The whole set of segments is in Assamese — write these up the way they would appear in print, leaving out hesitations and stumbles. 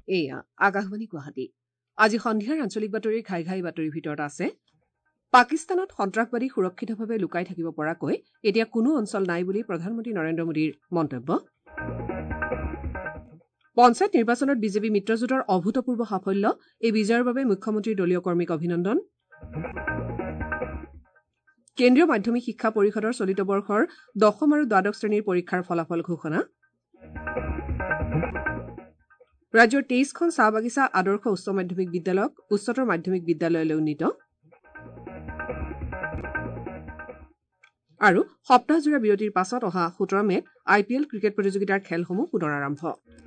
এয়া আকাশবাণী গুৱাহাটী। আজি সন্ধিয়াৰ আঞ্চলিক বাতৰিৰ ঘাই ঘাই বাতৰিৰ ভিতৰত আছে পাকিস্তানত সন্ত্ৰাসবাদী সুৰক্ষিতভাৱে লুকাই থাকিব পৰাকৈ এতিয়া কোনো অঞ্চল নাই বুলি প্ৰধানমন্ত্ৰী নৰেন্দ্ৰ মোদীৰ মন্তব্য। পঞ্চায়ত নিৰ্বাচনত বিজেপি মিত্ৰজোঁটৰ অভূতপূৰ্ব সাফল্য, এই বিজয়ৰ বাবে মুখ্যমন্ত্ৰীৰ দলীয় কৰ্মীক অভিনন্দন। কেন্দ্ৰীয় মাধ্যমিক শিক্ষা পৰিষদৰ চলিত বৰ্ষৰ 10ম আৰু দ্বাদশ শ্ৰেণীৰ পৰীক্ষাৰ ফলাফল ঘোষণা। ৰাজ্যৰ 23খন চাহ বাগিচা আদৰ্শ উচ্চ মাধ্যমিক বিদ্যালয়ক উচ্চতৰ মাধ্যমিক বিদ্যালয়লৈ উন্নীত। আৰু সপ্তাহজোৰা বিৰতিৰ পাছত অহা 17 মেত IPL ক্ৰিকেট প্ৰতিযোগিতাৰ খেলসমূহ পুনৰ আৰম্ভ।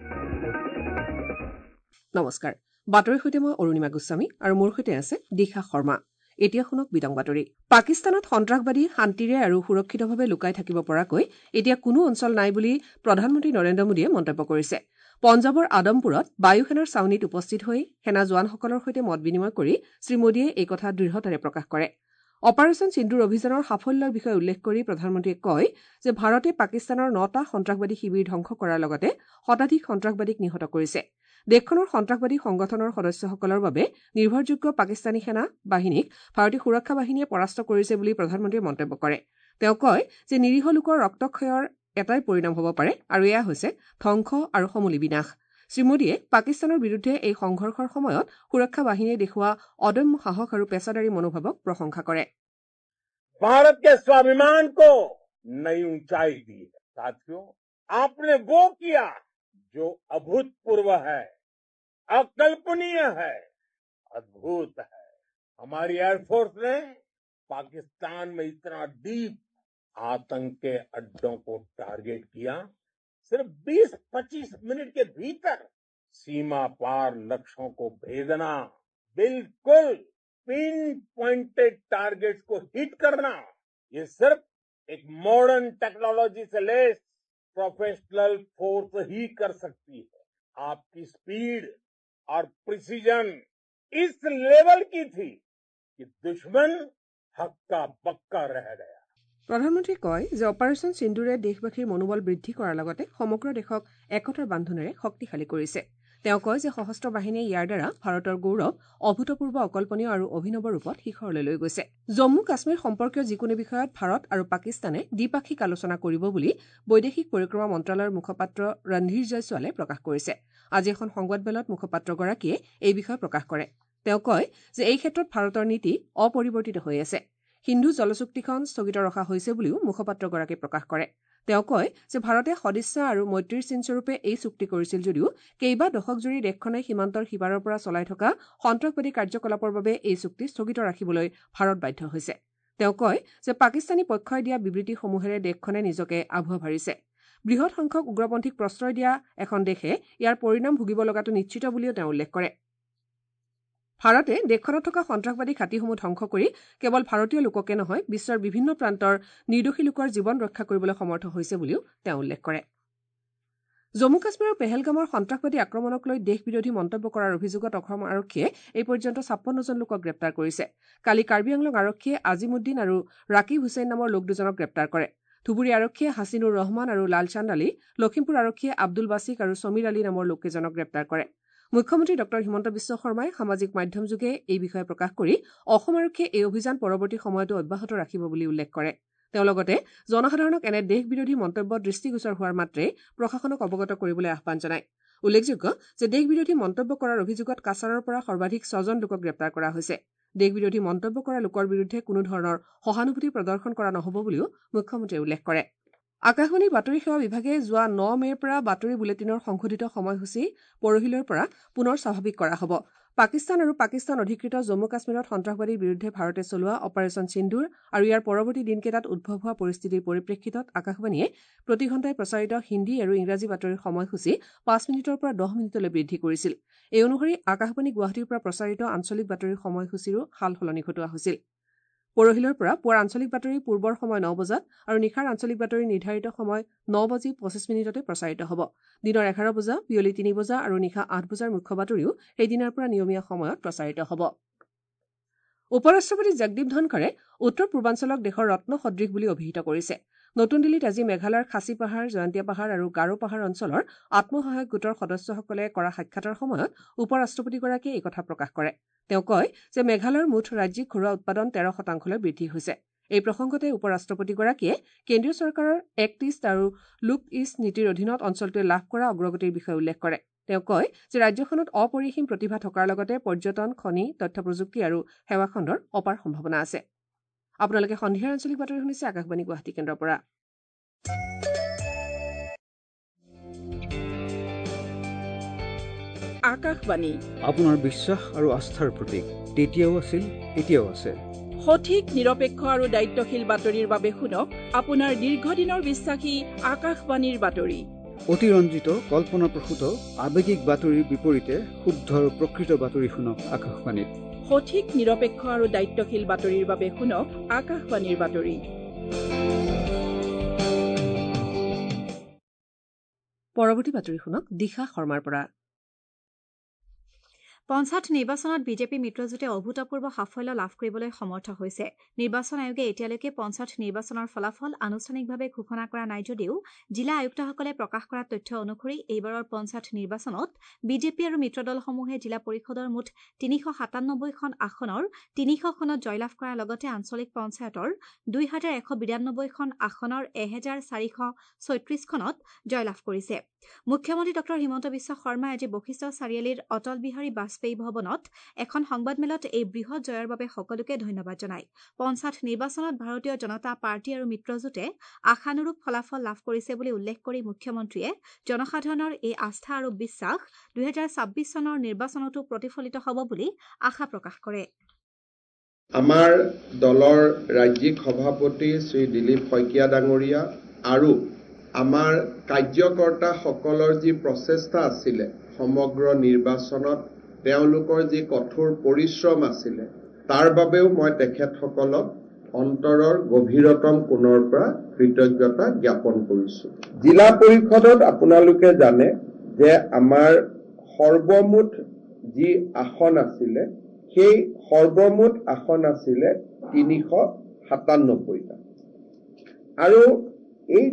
নমস্কাৰ, বাতৰিৰ সৈতে মই অৰুণিমা গোস্বামী আৰু মোৰ সৈতে আছে দিশা শৰ্মা। এতিয়া শুনক বিতং বাতৰি। পাকিস্তানত সন্ত্ৰাসবাদী শান্তিৰে আৰু সুৰক্ষিতভাৱে লুকাই থাকিব পৰাকৈ এতিয়া কোনো অঞ্চল নাই বুলি প্ৰধানমন্ত্ৰী নৰেন্দ্ৰ মোদীয়ে মন্তব্য কৰিছে। পঞ্জাৱৰ আদমপুৰত বায়ু সেনাৰ ছাউনীত উপস্থিত হৈ সেনা জোৱানসকলৰ সৈতে মত বিনিময় কৰি শ্ৰীমোদীয়ে এই কথা দৃঢ়তাৰে প্ৰকাশ কৰে। অপাৰেচন সিন্দুৰ অভিযানৰ সাফল্যৰ বিষয়ে উল্লেখ কৰি প্ৰধানমন্ত্ৰীয়ে কয় যে ভাৰতে পাকিস্তানৰ 9টা সন্ত্ৰাসবাদী শিবিৰ ধ্বংস কৰাৰ লগতে শতাধিক সন্ত্ৰাসবাদীক নিহত কৰিছে। দেশখনৰ সন্ত্ৰাসবাদী সংগঠনৰ সদস্যসকলৰ বাবে নিৰ্ভৰযোগ্য পাকিস্তানী সেনা বাহিনীক ভাৰতীয় সুৰক্ষা বাহিনীয়ে পৰাস্ত কৰিছে বুলি প্ৰধানমন্ত্ৰীয়ে মন্তব্য কৰে। তেওঁ কয় যে নিৰীহ লোকৰ ৰক্তক্ষয়ৰ এটাই পৰিণাম হ'ব পাৰে আৰু এয়া হৈছে ধ্বংস আৰু সমূলি বিনাশ। শ্ৰীমোদীয়ে পাকিস্তানৰ বিৰুদ্ধে এই সংঘৰ্ষৰ সময়ত সুৰক্ষা বাহিনীয়ে দেখুওৱা অদম্য সাহস আৰু পেছাদাৰী মনোভাৱক প্ৰশংসা কৰে। भारत के स्वाभिमान को नई ऊंचाई दी है। साथियों, आपने वो किया जो अभूतपूर्व है, अकल्पनीय है, अद्भुत है। हमारी एयरफोर्स ने पाकिस्तान में इतना डीप आतंक के अड्डों को टारगेट किया। सिर्फ 20-25 मिनट के भीतर सीमा पार लक्ष्यों को भेदना, बिल्कुल पिन पॉइंटेड टारगेट्स को हिट करना, ये सिर्फ एक मॉडर्न टेक्नोलॉजी से लेस प्रोफेशनल फोर्स ही कर सकती है। आपकी स्पीड और प्रिसीजन इस लेवल की थी कि दुश्मन हक्का बक्का रह गया। প্ৰধানমন্ত্ৰীয়ে কয় যে অপাৰেচন সিন্দুৰে দেশবাসীৰ মনোবল বৃদ্ধি কৰাৰ লগতে সমগ্ৰ দেশক একতাৰ বান্ধোনেৰে শক্তিশালী কৰিছে। তেওঁ কয় যে সশস্ত্ৰ বাহিনীয়ে ইয়াৰ দ্বাৰা ভাৰতৰ গৌৰৱ অভূতপূৰ্ব, অকল্পনীয় আৰু অভিনৱ ৰূপত শিখৰলৈ লৈ গৈছে। জম্মু কাশ্মীৰ সম্পৰ্কীয় যিকোনো বিষয়ত ভাৰত আৰু পাকিস্তানে দ্বিপাক্ষিক আলোচনা কৰিব বুলি বৈদেশিক পৰিক্ৰমা মন্ত্ৰালয়ৰ মুখপাত্ৰ ৰণধীৰ জয়ছোৱালে প্ৰকাশ কৰিছে। আজি এখন সংবাদমেলত মুখপাত্ৰগৰাকীয়ে এই বিষয়ে প্ৰকাশ কৰে। তেওঁ কয় যে এই ক্ষেত্ৰত ভাৰতৰ নীতি অপৰিৱৰ্তিত হৈ আছে। সিন্ধু জলচুক্তিখন স্থগিত ৰখা হৈছে বুলিও মুখপাত্ৰগৰাকীয়ে প্ৰকাশ কৰে। তেওঁ কয় যে ভাৰতে সদিচ্ছা আৰু মৈত্ৰীৰ চিনস্বৰূপে এই চুক্তি কৰিছিল যদিও কেইবা দশকজুৰি দেশখনে সীমান্তৰ সিপাৰৰ পৰা চলাই থকা সন্ত্ৰাসবাদী কাৰ্যকলাপৰ বাবে এই চুক্তি স্থগিত ৰাখিবলৈ ভাৰত বাধ্য হৈছে। তেওঁ কয় যে পাকিস্তানী পক্ষই দিয়া বিবৃতিসমূহেৰে দেশখনে নিজকে আভুৱা ভাৰিছে। বৃহৎ সংখ্যক উগ্ৰপন্থীক প্ৰশ্ৰয় দিয়া এখন দেশে ইয়াৰ পৰিণাম ভুগিব লগাটো নিশ্চিত বুলিও তেওঁ উল্লেখ কৰে। ভাৰতে দেশখনত থকা সন্ত্ৰাসবাদী ঘাটিসমূহ ধ্বংস কৰি কেৱল ভাৰতীয় লোককে নহয়, বিশ্বৰ বিভিন্ন প্ৰান্তৰ নিৰ্দোষী লোকৰ জীৱন ৰক্ষা কৰিবলৈ সমৰ্থ হৈছে বুলিও তেওঁ উল্লেখ কৰে। জম্মু কাশ্মীৰৰ পেহেলগামৰ সন্ত্ৰাসবাদী আক্ৰমণক লৈ দেশবিৰোধী মন্তব্য কৰাৰ অভিযোগত অসম আৰক্ষীয়ে এই পৰ্যন্ত 56জন লোকক গ্ৰেপ্তাৰ কৰিছে। কালি কাৰ্বি আংলং আৰক্ষীয়ে আজিমুদ্দিন আৰু ৰাকিব হুছেইন নামৰ লোক দুজনক গ্ৰেপ্তাৰ কৰে। ধুবুৰী আৰক্ষীয়ে হাছিনুৰ ৰহমান আৰু লালচান্দ আলী, লখিমপুৰ আৰক্ষীয়ে আব্দুল বাছিক আৰু সমীৰ আলী নামৰ লোককেইজনক গ্ৰেপ্তাৰ কৰে। মুখ্যমন্ত্ৰী ডঃ হিমন্ত বিশ্ব শৰ্মাই সামাজিক মাধ্যমযোগে এই বিষয়ে প্ৰকাশ কৰি অসম আৰক্ষীয়ে এই অভিযান পৰৱৰ্তী সময়তো অব্যাহত ৰাখিব বুলি উল্লেখ কৰে। তেওঁ লগতে জনসাধাৰণক এনে দেশবিৰোধী মন্তব্য দৃষ্টিগোচৰ হোৱাৰ মাত্ৰেই প্ৰশাসনক অৱগত কৰিবলৈ আহ্বান জনায়। উল্লেখযোগ্য যে দেশবিৰোধী মন্তব্য কৰাৰ অভিযোগত কাছাৰৰ পৰা সৰ্বাধিক 6জন লোকক গ্ৰেপ্তাৰ কৰা হৈছে। দেশবিৰোধী মন্তব্য কৰা লোকৰ বিৰুদ্ধে কোনো ধৰণৰ সহানুভূতি প্ৰদৰ্শন কৰা নহ'ব বুলিও মুখ্যমন্ত্ৰীয়ে উল্লেখ কৰে। আকাশবাণীৰ বাতৰি সেৱা বিভাগে যোৱা 9 মেৰ পৰা বাতৰি বুলেটিনৰ সংশোধিত সময়সূচী পৰহিলৈৰ পৰা পুনৰ স্বাভাৱিক কৰা হ'ব। পাকিস্তান আৰু পাকিস্তান অধিকৃত জম্মু কাশ্মীৰত সন্ত্ৰাসবাদীৰ বিৰুদ্ধে ভাৰতে চলোৱা অপাৰেচন সিন্দুৰ আৰু ইয়াৰ পৰৱৰ্তী দিনকেইটাত উদ্ভৱ হোৱা পৰিস্থিতিৰ পৰিপ্ৰেক্ষিতত আকাশবাণীয়ে প্ৰতি ঘণ্টাই প্ৰচাৰিত হিন্দী আৰু ইংৰাজী বাতৰিৰ সময়সূচী 5 মিনিটৰ পৰা 10 মিনিটলৈ বৃদ্ধি কৰিছিল। এই অনুসৰি আকাশবাণী গুৱাহাটীৰ পৰা প্ৰচাৰিত আঞ্চলিক বাতৰিৰ সময়সূচীৰো সাল সলনি ঘটোৱা হৈছিল। পৰহিলৈৰ পৰা পুৱাৰ আঞ্চলিক বাতৰি পূৰ্বৰ সময় 9 বজাত আৰু নিশাৰ আঞ্চলিক বাতৰি নিৰ্ধাৰিত সময় 9:25 প্ৰচাৰিত হ'ব। দিনৰ 11 বজা, বিয়লি 3 বজা আৰু নিশা 8 বজাৰ মুখ্য বাতৰিও সেইদিনাৰ পৰা নিয়মীয়া সময়ত প্ৰচাৰিত হ'ব। উপ ৰাষ্ট্ৰপতি জগদীপ ধনখৰে উত্তৰ পূৰ্বাঞ্চলক দেশৰ ৰত্ন সদৃশ বুলি অভিহিত কৰিছে। নতুন দিল্লীত আজি মেঘালয়ৰ খাচী পাহাৰ, জয়ন্তীয়া পাহাৰ আৰু গাৰো পাহাৰ অঞ্চলৰ আত্মসহায়ক গোটৰ সদস্যসকলে কৰা সাক্ষাতৰ সময়ত উপ ৰাষ্ট্ৰপতিগৰাকীয়ে এই কথা প্ৰকাশ কৰে। তেওঁ কয় যে মেঘালয়ৰ মুঠ ৰাজ্যিক ঘৰুৱা উৎপাদন 13% বৃদ্ধি হৈছে। এই প্ৰসংগতে উপ ৰাষ্ট্ৰপতিগৰাকীয়ে কেন্দ্ৰীয় চৰকাৰৰ এক্ট ইষ্ট আৰু লুক ইষ্ট নীতিৰ অধীনত অঞ্চলটোৱে লাভ কৰা অগ্ৰগতিৰ বিষয়ে উল্লেখ কৰে। তেওঁ কয় যে ৰাজ্যখনত অপৰিসীম প্ৰতিভা থকাৰ লগতে পৰ্যটন, খনি, তথ্য প্ৰযুক্তি আৰু সেৱা খণ্ডৰ অপাৰ সম্ভাৱনা আছে। আপোনালোকে সন্ধিয়াৰ আঞ্চলিক বাতৰি শুনিছে আকাশবাণী গুৱাহাটী কেন্দ্ৰৰ পৰা। আকাশবাণী আপোনাৰ বিশ্বাস আৰু আস্থাৰ প্ৰতীক। তেতিয়াও আছিল, এতিয়াও আছে। সঠিক, নিৰপেক্ষ আৰু দায়িত্বশীল বাতৰিৰ বাবে শুনক আপোনাৰ দীৰ্ঘদিনৰ বিশ্বাসী আকাশবাণীৰ বাতৰি। অতিৰঞ্জিত, কল্পনাপ্ৰসূত, আৱেগিক বাতৰিৰ বিপৰীতে শুদ্ধ আৰু প্ৰকৃত বাতৰি শুনক আকাশবাণীত। সঠিক, নিৰপেক্ষ আৰু দায়িত্বশীল বাতৰিৰ বাবে শুনক আকাশবাণীৰ বাতৰি। পৰৱৰ্তী বাতৰি শুনক দিশা শৰ্মাৰ পৰা। পঞ্চায়ত নিৰ্বাচনত বিজেপি মিত্ৰজোঁটে অভূতপূৰ্ব সাফল্য লাভ কৰিবলৈ সমৰ্থ হৈছে। নিৰ্বাচন আয়োগে এতিয়ালৈকে পঞ্চায়ত নিৰ্বাচনৰ ফলাফল আনুষ্ঠানিকভাৱে ঘোষণা কৰা নাই যদিও জিলা আয়ুক্তসকলে প্ৰকাশ কৰা তথ্য অনুসৰি এইবাৰৰ পঞ্চায়ত নিৰ্বাচনত বিজেপি আৰু মিত্ৰদলসমূহে জিলা পৰিষদৰ মুঠ ৩৯৭খন আসনৰ ৩০০খনত জয়লাভ কৰাৰ লগতে আঞ্চলিক পঞ্চায়তৰ ২১৯২খন আসনৰ ১৪৩৬খনত জয়লাভ কৰিছে। মুখ্যমন্ত্ৰী ডঃ হিমন্ত বিশ্ব শৰ্মাই আজি বশিষ্ঠ চাৰিআলিৰ অটল বিহাৰী বাজপেয়ী ভৱনত এখন সংবাদমেলত এই বৃহৎ জয়ৰ বাবে সকলোকে ধন্যবাদ জনায়। পঞ্চায়ত নিৰ্বাচনত ভাৰতীয় জনতা পাৰ্টি আৰু মিত্ৰজোঁটে আশানুৰূপ ফলাফল লাভ কৰিছে বুলি উল্লেখ কৰি মুখ্যমন্ত্ৰীয়ে জনসাধাৰণৰ এই আস্থা আৰু বিশ্বাস ২০২৬ চনৰ নিৰ্বাচনতো প্ৰতিফলিত হ'ব বুলি আশা প্ৰকাশ কৰে। আমাৰ দলৰ ৰাজ্যিক সভাপতি শ্ৰী দিলীপ শইকীয়া ডাঙৰীয়া আৰু আমাৰ কাৰ্যকৰ্তাসকলৰ যি প্ৰচেষ্টা আছিলে সমগ্ৰ নিৰ্বাচনত তেওঁলোকৰ যি কঠোৰ পৰিশ্ৰম আছিলে তাৰ বাবেও মই তেখেতসকলক অন্তৰৰ গভীৰতম কোণৰ পৰা কৃতজ্ঞতা জ্ঞাপন কৰিছো। জিলা পৰিষদত আপোনালোকে জানে যে আমাৰ সৰ্বমুঠ যি আসন আছিলে সেই সৰ্বমুঠ আসন আছিলে ৩৯৭টা আৰু এই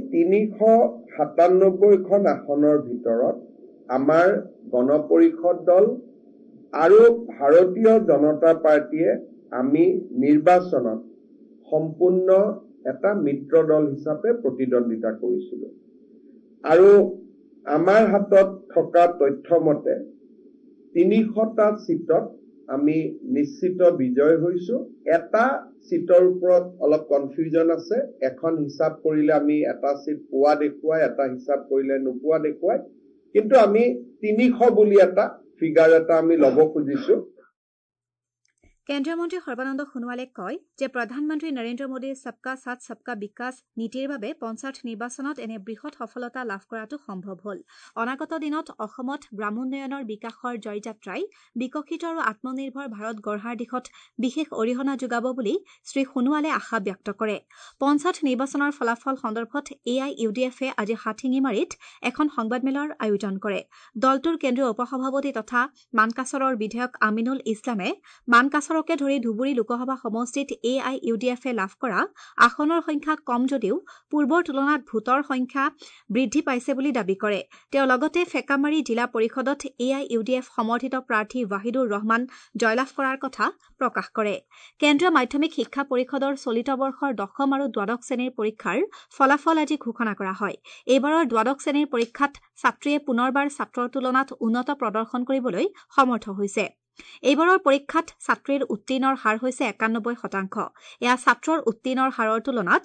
৩৯৭খন আসনৰ ভিতৰত আমাৰ গণপৰিষদ দল আৰু ভাৰতীয় জনতা পাৰ্টীয়ে আমি নিৰ্বাচনত সম্পূৰ্ণ এটা মিত্ৰ দল হিচাপে প্ৰতিদ্বন্দ্বিতা কৰিছিলো আৰু আমাৰ হাতত থকা তথ্য মতে ৩০০টা চিটত আমি নিশ্চিত বিজয় হৈছো। এটা চিটৰ ওপৰত অলপ কনফিউজন আছে। এখন হিচাপ কৰিলে আমি এটা চিট পোৱা দেখুৱাই, এটা হিচাপ কৰিলে নোপোৱা দেখুৱাই, কিন্তু আমি ৩০০ বুলি এটা ফিগাৰ এটা আমি ল'ব খুজিছো। কেন্দ্ৰীয় মন্ত্ৰী সৰ্বানন্দ সোণোৱালে কয় যে প্ৰধানমন্ত্ৰী নৰেন্দ্ৰ মোদীৰ সবকা সাথ সবকা বিকাশ নীতিৰ বাবে পঞ্চায়ত নিৰ্বাচনত এনে বৃহৎ সফলতা লাভ কৰাটো সম্ভৱ হ'ল। অনাগত দিনত অসমত গ্ৰামোন্নয়নৰ বিকাশৰ জয়যাত্ৰাই বিকশিত আৰু আত্মনিৰ্ভৰ ভাৰত গঢ়াৰ দিশত বিশেষ অৰিহণা যোগাব বুলি শ্ৰী সোণোৱালে আশা ব্যক্ত কৰে। পঞ্চায়ত নিৰ্বাচনৰ ফলাফল সন্দৰ্ভত AIUDF-এ আজি হাথিঙিমাৰীত এখন সংবাদমেলৰ আয়োজন কৰে। দলটোৰ কেন্দ্ৰীয় উপসভাপতি তথা মানকাছৰৰ বিধায়ক আমিনুল ইছলামে মানকাছৰকে ধৰি ধুবুৰী লোকসভা সমষ্টিত AIUDF-এ লাভ কৰা আসনৰ সংখ্যা কম যদিও পূৰ্বৰ তুলনাত ভোটৰ সংখ্যা বৃদ্ধি পাইছে বুলি দাবী কৰে। তেওঁ লগতে ফেকামাৰী জিলা পৰিষদত AIUDF সমৰ্থিত প্ৰাৰ্থী ৱাহিদুৰ ৰহমান জয়লাভ কৰাৰ কথা প্ৰকাশ কৰে। কেন্দ্ৰীয় মাধ্যমিক শিক্ষা পৰিষদৰ চলিত বৰ্ষৰ ১০ম আৰু দ্বাদশ শ্ৰেণীৰ পৰীক্ষাৰ ফলাফল আজি ঘোষণা কৰা হয়। এইবাৰৰ দ্বাদশ শ্ৰেণীৰ পৰীক্ষাত ছাত্ৰীয়ে পুনৰবাৰ ছাত্ৰৰ তুলনাত উন্নত প্ৰদৰ্শন কৰিবলৈ সমৰ্থ হৈছে। এইবাৰৰ পৰীক্ষাত ছাত্ৰীৰ উত্তীৰ্ণৰ হাৰ হৈছে ৯১%। এয়া ছাত্ৰৰ উত্তীৰ্ণৰ হাৰৰ তুলনাত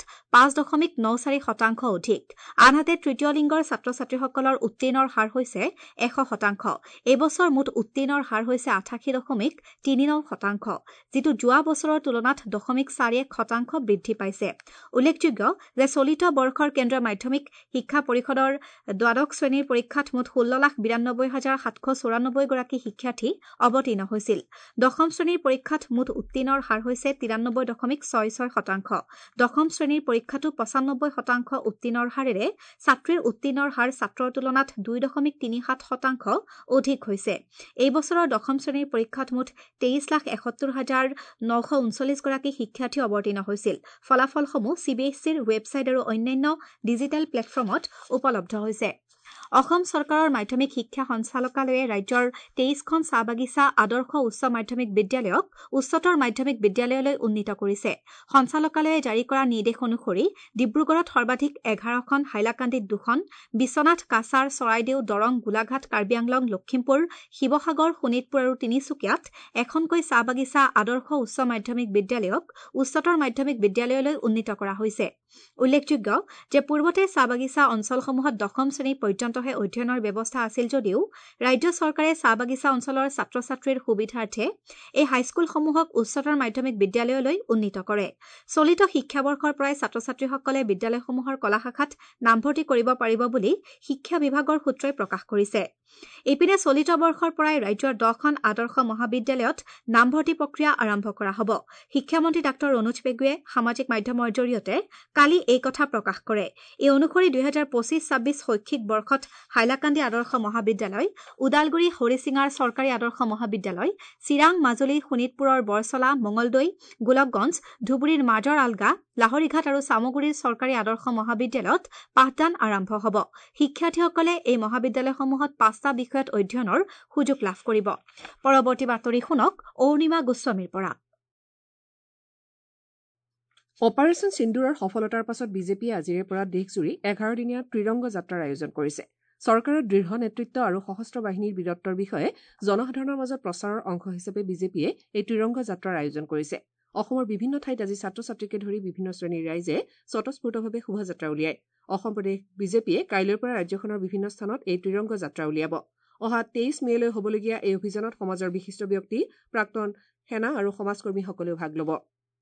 ৫.৯৪% অধিক। আনহাতে তৃতীয় লিংগৰ ছাত্ৰ ছাত্ৰীসকলৰ উত্তীৰ্ণৰ হাৰ হৈছে ১০০%। এইবছৰ মুঠ উত্তীৰ্ণৰ হাৰ হৈছে ৮৮.৩৯%, যিটো যোৱা বছৰৰ তুলনাত 0.41% বৃদ্ধি পাইছে। উল্লেখযোগ্য যে চলিত বৰ্ষৰ কেন্দ্ৰীয় মাধ্যমিক শিক্ষা পৰিষদৰ দ্বাদশ শ্ৰেণীৰ পৰীক্ষাত মুঠ ১৬,৯২,৭৯৪ গৰাকী শিক্ষাৰ্থী অৱতীৰ্ণ হৈছিল 10ম শ্ৰেণীৰ পৰীক্ষাত মুঠ উত্তীৰ্ণৰ হাৰ হৈছে 93.66%। 10ম শ্ৰেণীৰ পৰীক্ষাতো 95% উত্তীৰ্ণৰ হাৰেৰে ছাত্ৰীৰ উত্তীৰ্ণৰ হাৰ ছাত্ৰৰ তুলনাত 2.37% অধিক হৈছে। এই বছৰৰ 10ম শ্ৰেণীৰ পৰীক্ষাত মুঠ 23,71,939 গৰাকী শিক্ষাৰ্থী অৱতীৰ্ণ হৈছিল। ফলাফলসমূহ CBSEৰ ৱেবছাইট আৰু অন্যান্য ডিজিটেল প্লেটফৰ্মত উপলব্ধ হৈছে। অসম চৰকাৰৰ মাধ্যমিক শিক্ষা সঞ্চালকালয়ে ৰাজ্যৰ 23খন চাহ বাগিচা আদৰ্শ উচ্চ মাধ্যমিক বিদ্যালয়ক উচ্চতৰ মাধ্যমিক বিদ্যালয়লৈ উন্নীত কৰিছে। সঞ্চালকালয়ে জাৰি কৰা নিৰ্দেশ অনুসৰি ডিব্ৰুগড়ত সৰ্বাধিক 11খন, হাইলাকান্দিত 2খন, বিশ্বনাথ, কাছাৰ, চৰাইদেউ, দৰং, গোলাঘাট, কাৰ্বি আংলং, লখিমপুৰ, শিৱসাগৰ, শোণিতপুৰ আৰু তিনিচুকীয়াত এখনকৈ চাহ বাগিচা আদৰ্শ উচ্চ মাধ্যমিক বিদ্যালয়ক উচ্চতৰ মাধ্যমিক বিদ্যালয়লৈ উন্নীত কৰা হৈছে। উল্লেখযোগ্য যে পূৰ্বতে চাহ বাগিচা অঞ্চলসমূহত 10ম শ্ৰেণী পৰ্যন্তহে অধ্যয়নৰ ব্যৱস্থা আছিল যদিও ৰাজ্য চৰকাৰে চাহ বাগিচা অঞ্চলৰ ছাত্ৰ ছাত্ৰীৰ সুবিধাৰ্থে এই হাইস্কুলসমূহক উচ্চতৰ মাধ্যমিক বিদ্যালয়লৈ উন্নীত কৰে। চলিত শিক্ষাবৰ্ষৰ পৰাই ছাত্ৰ ছাত্ৰীসকলে বিদ্যালয়সমূহৰ কলা শাখাত নামভৰ্তি কৰিব পাৰিব বুলি শিক্ষা বিভাগৰ সূত্ৰই প্ৰকাশ কৰিছে। ইপিনে চলিত বৰ্ষৰ পৰাই ৰাজ্যৰ 10খন আদৰ্শ মহাবিদ্যালয়ত নামভৰ্তি প্ৰক্ৰিয়া আৰম্ভ কৰা হ'ব। শিক্ষামন্ত্ৰী ডাঃ ৰণোজ পেগুৱে সামাজিক মাধ্যমৰ জৰিয়তে কালি এই কথা প্ৰকাশ কৰে। এই অনুসৰি 2025-26 শৈক্ষিক বৰ্ষত হাইলাকান্দি আদৰ্শ মহাবিদ্যালয়, ওদালগুৰি হৰিচিঙাৰ চৰকাৰী আদৰ্শ মহাবিদ্যালয়, চিৰাং, মাজুলী, শোণিতপুৰৰ বৰচলা, মঙলদৈ, গোলকগঞ্জ, ধুবুৰীৰ মাজৰ আলগা, লাহৰীঘাট আৰু চামগুৰিৰ চৰকাৰী আদৰ্শ মহাবিদ্যালয়ত পাঠদান আৰম্ভ হ'ব। শিক্ষাৰ্থীসকলে এই মহাবিদ্যালয়সমূহত 5টা বিষয়ত অধ্যয়নৰ সুযোগ লাভ কৰিব। পৰৱৰ্তী বাতৰি শুনক অৰুণিমা গোস্বামীৰ পৰা। অপাৰেচন সিন্দুৰৰ সফলতাৰ পাছত বিজেপিয়ে আজিৰে পৰা দেশজুৰি 11 দিনীয়া ত্ৰিৰংগ যাত্ৰাৰ আয়োজন কৰিছে। চৰকাৰৰ দৃঢ় নেতৃত্ব আৰু সশস্ত্ৰ বাহিনীৰ বীৰত্বৰ বিষয়ে জনসাধাৰণৰ মাজত প্ৰচাৰৰ অংশ হিচাপে বিজেপিয়ে এই ত্ৰিৰংগ যাত্ৰাৰ আয়োজন কৰিছে। অসমৰ বিভিন্ন ঠাইত আজি ছাত্ৰ ছাত্ৰীকে ধৰি বিভিন্ন শ্ৰেণীৰ ৰাইজে স্বতঃস্ফূৰ্তভাৱে শোভাযাত্ৰা উলিয়ায়। অসম প্ৰদেশ বিজেপিয়ে কাইলৈৰ পৰা ৰাজ্যখনৰ বিভিন্ন স্থানত এই ত্ৰিৰংগ যাত্ৰা উলিয়াব। অহা 23 মে'লৈ হ'বলগীয়া এই অভিযানত সমাজৰ বিশিষ্ট ব্যক্তি, প্ৰাক্তন সেনা আৰু সমাজকৰ্মীসকলেও ভাগ ল'ব।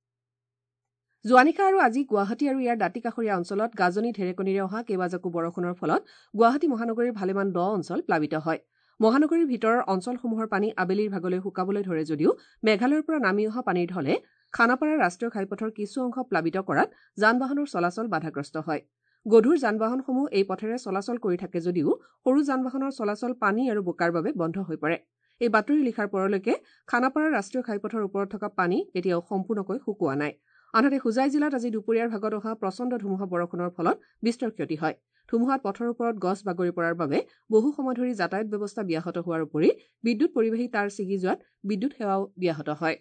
যোৱা নিশা আৰু আজি গুৱাহাটী আৰু ইয়াৰ দাঁতি কাষৰীয়া অঞ্চলত গাজনি ঢেৰেকনিৰে অহা কেইবাজাকো বৰষুণৰ ফলত গুৱাহাটী মহানগৰীৰ ভালেমান দ অঞ্চল প্লাবিত হয়। মহানগৰীৰ ভিতৰৰ অঞ্চলসমূহৰ পানী আবেলিৰ ভাগলৈ শুকাবলৈ ধৰে যদিও মেঘালয়ৰ পৰা নামি অহা পানীৰ ঢলে খানাপাৰা ৰাষ্ট্ৰীয় ঘাইপথৰ কিছু অংশ প্লাবিত কৰাত যান বাহনৰ চলাচল বাধাগ্ৰস্ত হয়। গধুৰ যান বাহনসমূহ এই পথেৰে চলাচল কৰি থাকে যদিও সৰু যান বাহনৰ চলাচল পানী আৰু বোকাৰ বাবে বন্ধ হৈ পৰে। এই বাতৰি লিখাৰ পৰলৈকে খানাপাৰা ৰাষ্ট্ৰীয় ঘাইপথৰ ওপৰত থকা পানী এতিয়াও সম্পূৰ্ণকৈ শুকোৱা নাই। আনহাতে হোজাই জিলাত আজি দুপৰীয়াৰ ভাগত অহা প্ৰচণ্ড ধুমুহা বৰষুণৰ ফলত বিস্তৰ ক্ষতি হয়। ধুমুহাত পথৰ ওপৰত গছ বাগৰি পৰাৰ বাবে বহু সময় ধৰি যাতায়াত ব্যৱস্থা ব্যাহত হোৱাৰ উপৰি বিদ্যুৎ পৰিবাহী তাঁৰ ছিগি যোৱাত বিদ্যুৎ সেৱাও ব্যাহত হয়।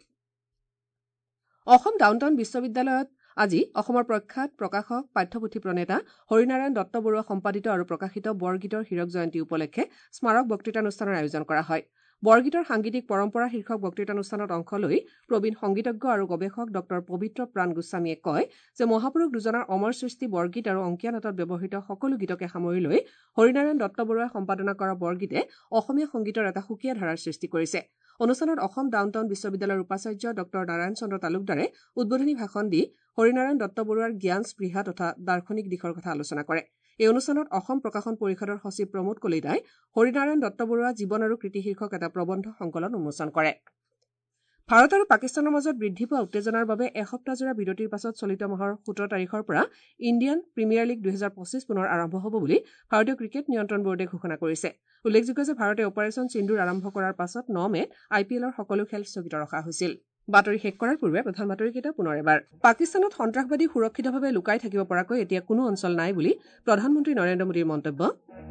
অসম ডাউনটাউন বিশ্ববিদ্যালয়ত আজি অসমৰ প্ৰখ্যাত প্ৰকাশক, পাঠ্যপুথি প্ৰণেতা হৰিনাৰায়ণ দত্তবৰুৱা সম্পাদিত আৰু প্ৰকাশিত বৰগীতৰ হীৰক জয়ন্তী উপলক্ষে স্মাৰক বক্তৃতানুষ্ঠানৰ আয়োজন কৰা হয়। বৰগীতৰ সাংগীতিক পৰম্পৰা শীৰ্ষক বক্তৃতানুষ্ঠানত অংশ লৈ প্ৰবীণ সংগীতজ্ঞ আৰু গৱেষক ডঃ পবিত্ৰ প্ৰাণ গোস্বামীয়ে কয় যে মহাপুৰুষ দুজনাৰ অমৰ সৃষ্টি বৰগীত আৰু অংকীয়া নাটত ব্যৱহৃত সকলো গীতকে সামৰি লৈ হৰিনাৰায়ণ দত্তবৰুৱাই সম্পাদনা কৰা বৰগীতে অসমীয়া সংগীতৰ এটা সুকীয়া ধাৰাৰ সৃষ্টি কৰিছে। অনুষ্ঠানত অসম ডাউনটাউন বিশ্ববিদ্যালয়ৰ উপাচাৰ্য ডঃ নাৰায়ণ চন্দ্ৰ তালুকদাৰে উদ্বোধনী ভাষণ দি হৰিনাৰায়ণ দত্তবৰুৱাৰ জ্ঞান, স্পৃহা তথা দাৰ্শনিক দিশৰ কথা আলোচনা কৰে। এই অনুষ্ঠানত অসম প্ৰকাশন পৰিষদৰ সচিব প্ৰমোদ কলিতাই হৰিনাৰায়ণ দত্তবৰুৱা জীৱন আৰু কৃতি শীৰ্ষক এটা প্ৰবন্ধ সংকলন উন্মোচন কৰে। ভাৰত আৰু পাকিস্তানৰ মাজত বৃদ্ধি পোৱা উত্তেজনাৰ বাবে এসপ্তাহজোৰা বিৰতিৰ পাছত চলিত মাহৰ 17 তাৰিখৰ পৰা ইণ্ডিয়ান প্ৰিমিয়াৰ লীগ 2025 পুনৰ আৰম্ভ হ'ব বুলি ভাৰতীয় ক্ৰিকেট নিয়ন্ত্ৰণ বোৰ্ডে ঘোষণা কৰিছে। উল্লেখযোগ্য যে ভাৰতে অপাৰেচন সিন্দুৰ আৰম্ভ কৰাৰ পাছত 9 মে'ত IPLৰ সকলো খেল স্থগিত ৰখা হৈছিল। বাতৰি শেষ কৰাৰ পূৰ্বে প্ৰধান বাতৰিকেইটা পুনৰ এবাৰ। পাকিস্তানত সন্ত্ৰাসবাদী সুৰক্ষিতভাৱে লুকাই থাকিব পৰাকৈ এতিয়া কোনো অঞ্চল নাই বুলি প্ৰধানমন্ত্ৰী নৰেন্দ্ৰ মোদীৰ মন্তব্য।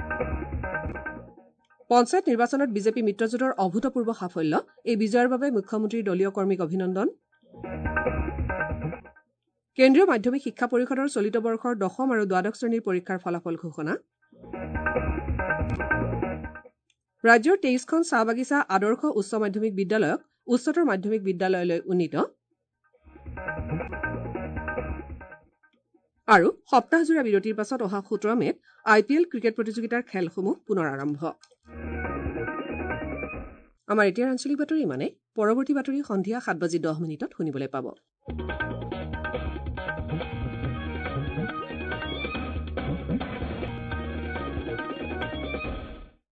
পঞ্চায়ত নিৰ্বাচনত বিজেপি মিত্ৰজোঁটৰ অভূতপূৰ্ব সাফল্য, এই বিজয়ৰ বাবে মুখ্যমন্ত্ৰীৰ দলীয় কৰ্মীক অভিনন্দন। কেন্দ্ৰীয় মাধ্যমিক শিক্ষা পৰিষদৰ চলিত বৰ্ষৰ 10ম আৰু দ্বাদশ শ্ৰেণীৰ পৰীক্ষাৰ ফলাফল ঘোষণা। ৰাজ্যৰ 23খন চাহ বাগিচা আদৰ্শ উচ্চ মাধ্যমিক বিদ্যালয়ক উচ্চতৰ মাধ্যমিক বিদ্যালয়লৈ উন্নীত। আৰু সপ্তাহজোৰা বিৰতিৰ পাছত অহা 17 মে'ত IPL ক্ৰিকেট প্ৰতিযোগিতাৰ খেলসমূহ পুনৰ আৰম্ভ। আমাৰ এতিয়াৰ আঞ্চলিক বাতৰি ইমানে। পৰৱৰ্তী বাতৰি সন্ধিয়া 7:10 শুনিবলৈ পাব।